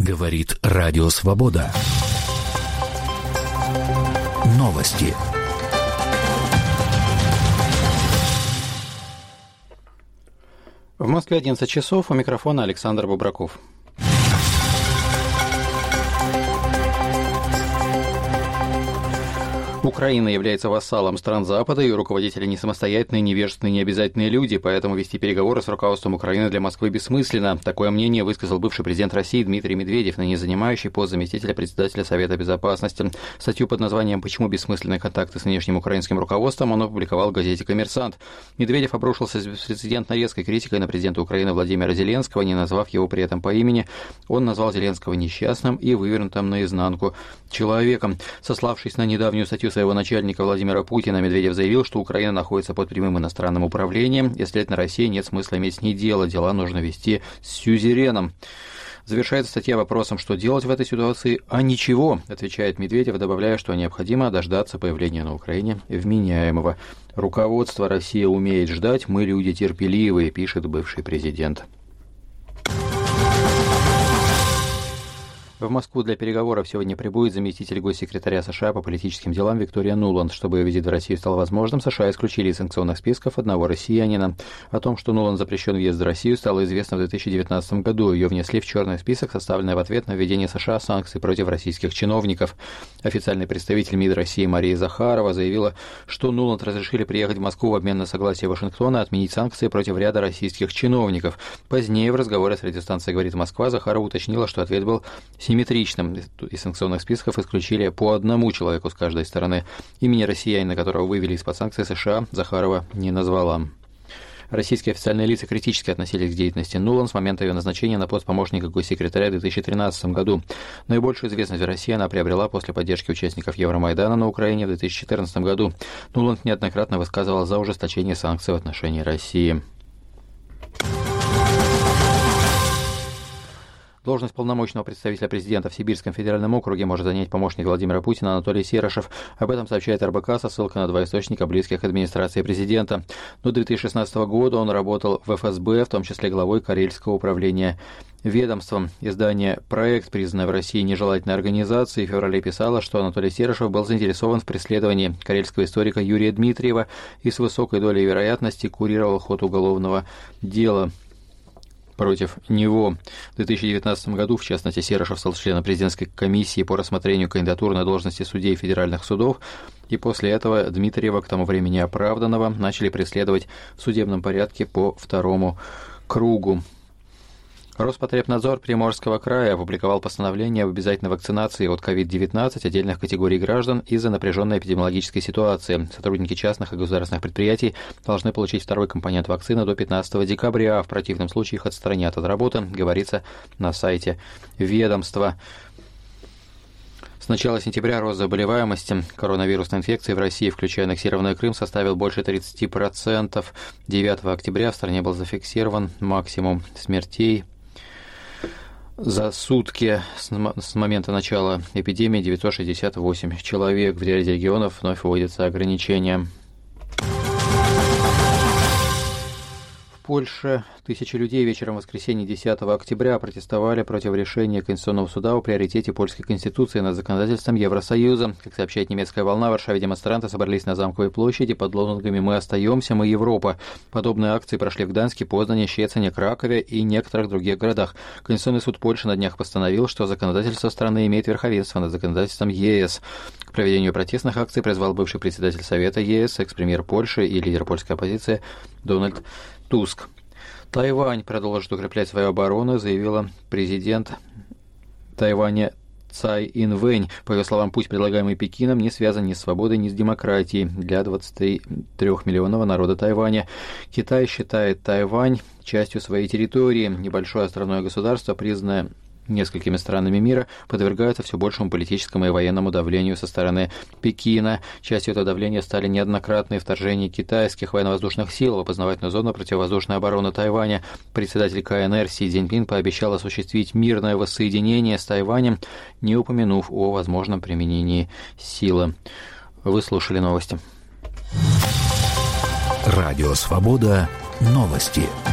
Говорит Радио Свобода. Новости. В Москве 11 часов. У микрофона Александр Бубраков. Украина является вассалом стран Запада, и руководители не самостоятельные, невежественные, необязательные люди, поэтому вести переговоры с руководством Украины для Москвы бессмысленно. Такое мнение высказал бывший президент России Дмитрий Медведев, ныне занимающий пост заместителя председателя Совета Безопасности. Статью под названием «Почему бессмысленные контакты с нынешним украинским руководством» он опубликовал в газете «Коммерсант». Медведев обрушился с беспрецедентно резкой критикой на президента Украины Владимира Зеленского, не назвав его при этом по имени. Он назвал Зеленского несчастным и вывернутым наизнанку человеком. Сославшись на недавнюю статью своего начальника Владимира Путина, Медведев заявил, что Украина находится под прямым иностранным управлением, и, следовательно, России нет смысла иметь с ней дело, дела нужно вести с сюзереном. Завершается статья вопросом, что делать в этой ситуации, а ничего, отвечает Медведев, добавляя, что необходимо дождаться появления на Украине вменяемого. Руководство России умеет ждать, мы люди терпеливые, пишет бывший президент. В Москву для переговоров сегодня прибудет заместитель госсекретаря США по политическим делам Виктория Нуланд. Чтобы ее визит в Россию стал возможным, США исключили из санкционных списков одного россиянина. О том, что Нуланд запрещен въезд в Россию, стало известно в 2019 году. Ее внесли в черный список, составленный в ответ на введение США санкций против российских чиновников. Официальный представитель МИД России Мария Захарова заявила, что Нуланд разрешили приехать в Москву в обмен на согласие Вашингтона отменить санкции против ряда российских чиновников. Позднее в разговоре с радиостанцией «Говорит Москва» Захарова уточнила, что ответ был симметричным. Из санкционных списков исключили по одному человеку с каждой стороны. Имени россиянина, которого вывели из-под санкций США, Захарова не назвала. Российские официальные лица критически относились к деятельности Нуланд с момента ее назначения на пост помощника госсекретаря в 2013 году. Наибольшую известность в России она приобрела после поддержки участников Евромайдана на Украине в 2014 году. Нуланд неоднократно высказывала за ужесточение санкций в отношении России. Должность полномочного представителя президента в Сибирском федеральном округе может занять помощник Владимира Путина Анатолий Серышев. Об этом сообщает РБК со ссылкой на два источника, близких к администрации президента. До 2016 года он работал в ФСБ, в том числе главой Карельского управления ведомством. Издание «Проект», признанное в России нежелательной организацией, в феврале писало, что Анатолий Серышев был заинтересован в преследовании карельского историка Юрия Дмитриева и с высокой долей вероятности курировал ход уголовного дела против него. В 2019 году, в частности, Серышев стал членом президентской комиссии по рассмотрению кандидатур на должности судей федеральных судов, и после этого Дмитриева, к тому времени оправданного, начали преследовать в судебном порядке по второму кругу. Роспотребнадзор Приморского края опубликовал постановление об обязательной вакцинации от COVID-19 отдельных категорий граждан из-за напряженной эпидемиологической ситуации. Сотрудники частных и государственных предприятий должны получить второй компонент вакцины до 15 декабря, а в противном случае их отстранят от работы, говорится на сайте ведомства. С начала сентября рост заболеваемости коронавирусной инфекцией в России, включая аннексированный Крым, составил больше 30%. 9 октября в стране был зафиксирован максимум смертей за сутки с момента начала эпидемии 968 человек. В ряде регионов вновь вводятся ограничения. В Польше тысячи людей вечером воскресенья 10 октября протестовали против решения Конституционного суда о приоритете польской конституции над законодательством Евросоюза. Как сообщает немецкая волна, в Варшаве демонстранты собрались на Замковой площади под лозунгами «Мы остаемся, мы Европа». Подобные акции прошли в Гданьске, Познане, Щецине, Кракове и некоторых других городах. Конституционный суд Польши на днях постановил, что законодательство страны имеет верховенство над законодательством ЕС. К проведению протестных акций призвал бывший председатель Совета ЕС, экс-премьер Польши и лидер польской оппозиции Дональд Туск. Тайвань продолжит укреплять свою оборону, заявила президент Тайваня Цай Инвэнь. По ее словам, путь, предлагаемый Пекином, не связан ни с свободой, ни с демократией для 23-миллионного народа Тайваня. Китай считает Тайвань частью своей территории. Небольшое островное государство, признанное несколькими странами мира, подвергаются все большему политическому и военному давлению со стороны Пекина. Частью этого давления стали неоднократные вторжения китайских военно-воздушных сил в опознавательную зону противовоздушной обороны Тайваня. Председатель КНР Си Цзиньпин пообещал осуществить мирное воссоединение с Тайванем, не упомянув о возможном применении силы. Вы слушали новости. Радио «Свобода». Новости.